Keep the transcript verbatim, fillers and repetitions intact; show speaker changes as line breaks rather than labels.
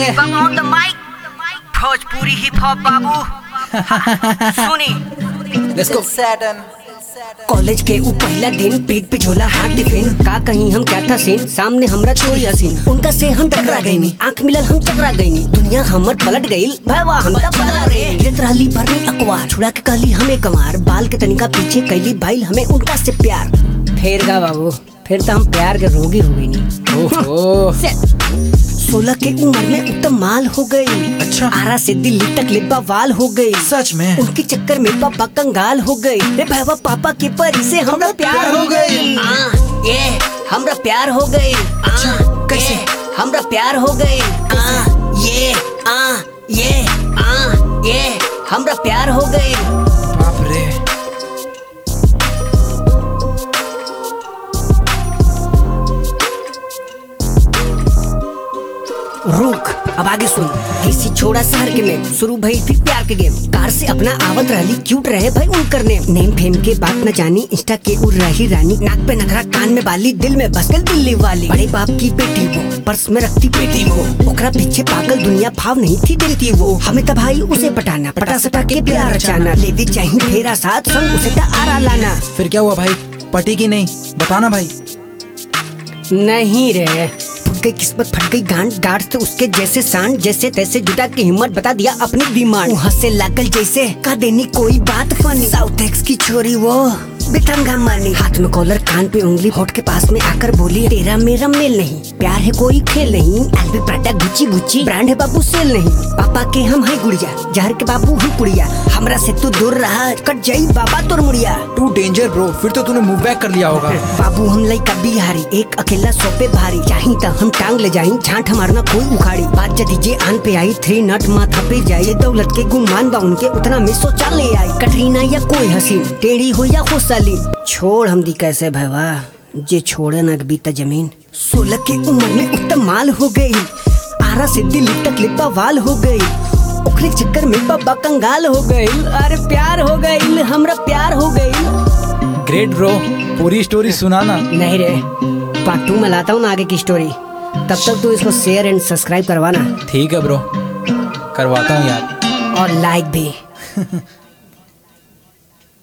है Bhojpuri hip hop बाबू। सुनी
लेट्स गो।
कॉलेज के ऊ पहला दिन, पेट पे झोला हाथ टिफिन, का कहीं हम क्या था सीन, सामने हमरा छोड़ी हसीन, उनका से हम टकरा गईनी, आंख मिलल हम चकरा गईनी, दुनिया हमर पलट गईल, भैया हमरा पला रे देत रहली भरनी अखबार, छुड़ा के कहली हमें कमार, बाल के तनिका पीछे कैली भाई हमें उनका से प्यार। फिर गा बाबू, फिर तो हम प्यार के रोगी हो गई। ओहो सोलह के उम्र में उत्तम माल हो गई।
अच्छा।
आरा से दिल्ली तक लिब्बा वाल हो गई।
सच में?
उनके चक्कर में पापा कंगाल हो गई। रे भावा पापा के परी से हमरा प्यार हो गई। आ, ये हमरा प्यार हो गई।
अच्छा, कैसे?
हमरा प्यार हो गई। आ, ये आ, ये आ, ये हमरा प्यार हो गई।
बाप रे।
रुक, अब आगे सुन। किसी छोड़ा शहर के में शुरू भई फिर प्यार के गेम, कार से अपना आवत रहली, क्यूट रहे भाई उनकर नेम, नेम फेम के बात न जानी, इंस्टा के उड़ रही रानी, नाक पे नखरा कान में बाली, दिल में बस गल दिल्ली वाली, बड़े बाप की बेटी वो, पर्स में रखती बेटी वो, ओकरा पीछे पागल दुनिया भाव नहीं थी दिल की वो, हमें तो भाई उसे पटाना, पटा सटा के प्यार रचाना, लेवी चाहिए फेरा साथ संग उसे तो आरा लाना।
फिर क्या हुआ भाई, पटी की नहीं, बताना भाई।
नहीं रे, फट गई किस्मत, फट गई गांड, गार्ड से उसके जैसे सांड, जैसे तैसे जुटा की हिम्मत बता दिया अपनी डिमांड, हंसे लागल जैसे का देनी कोई बात फनी, साउथ एक्स की छोरी वो बिठंगा मानी, हाथ में कॉलर कान पे उंगली, होठ के पास में आकर बोली तेरा मेरा मेल नहीं, प्यार है कोई खेल नहीं, एल्बी प्राटा गुच्ची गुच्ची ब्रांड है बाबू सेल नहीं, पापा के हम है गुड़िया, जहर के बाबू हम पुड़िया, हमरा से तू दूर रहा कट जाई बाबा तोर मुड़िया।
टू डेंजर ब्रो, फिर तो तूने मूव बैक कर लिया होगा।
बाबू हम लइका बिहारी, एक अकेला सोपे भारी, चाही त हम टांग ले जाई, झांट हमारना कोई उखाड़ी, बात जदी जे आन पे आई, थ्री नट माथा पे जाए, दौलत के गुमान बा उनके उतना में सोचा ले आई, कटरीना या कोई हसीन, टेढ़ी हो या खुशाली, छोड़ हम दी कैसे भैया, जे छोड़े न बीता जमीन। सोलह के उम्र में उत्तम माल हो गई, आरा से दिल्ली तक लिब्बा वाल हो गई, ओखरे चक्कर में बाबा कंगाल हो गई, अरे प्यार हो गई, हमरा प्यार हो गई।
ग्रेट ब्रो, पूरी स्टोरी सुनाना।
नहीं रे, पार्ट टू में लाता हूँ ना आगे की स्टोरी, तब तक तू इसको शेयर एंड सब्सक्राइब करवाना।
ठीक है ब्रो, करवाता हूँ यार,
और लाइक भी।